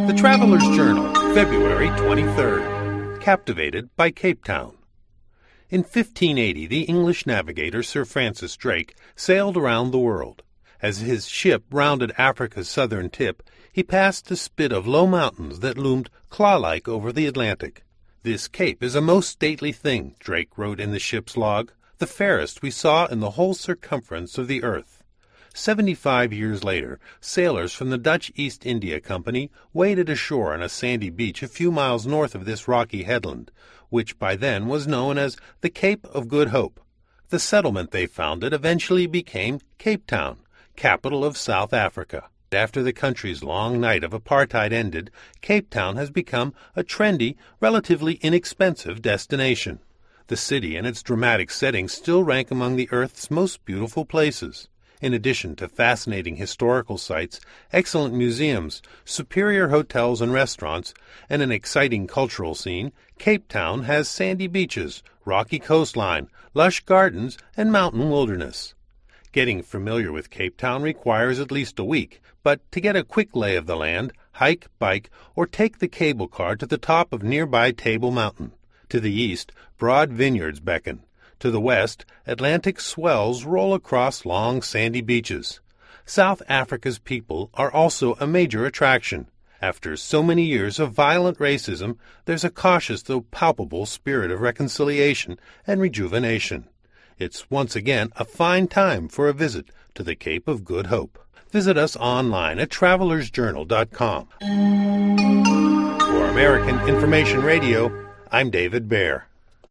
The Traveler's Journal, February 23rd. Captivated by Cape Town. In 1580, the English navigator Sir Francis Drake sailed around the world. As his ship rounded Africa's southern tip, he passed a spit of low mountains that loomed claw-like over the Atlantic. "This cape is a most stately thing," Drake wrote in the ship's log, "the fairest we saw in the whole circumference of the earth." 75 years later, sailors from the Dutch East India Company waded ashore on a sandy beach a few miles north of this rocky headland, which by then was known as the Cape of Good Hope. The settlement they founded eventually became Cape Town, capital of South Africa. After the country's long night of apartheid ended, Cape Town has become a trendy, relatively inexpensive destination. The city and its dramatic setting still rank among the Earth's most beautiful places. In addition to fascinating historical sites, excellent museums, superior hotels and restaurants, and an exciting cultural scene, Cape Town has sandy beaches, rocky coastline, lush gardens, and mountain wilderness. Getting familiar with Cape Town requires at least a week, but to get a quick lay of the land, hike, bike, or take the cable car to the top of nearby Table Mountain. To the east, broad vineyards beckon. To the west, Atlantic swells roll across long sandy beaches. South Africa's people are also a major attraction. After so many years of violent racism, there's a cautious though palpable spirit of reconciliation and rejuvenation. It's once again a fine time for a visit to the Cape of Good Hope. Visit us online at travelersjournal.com. For American Information Radio, I'm David Baer.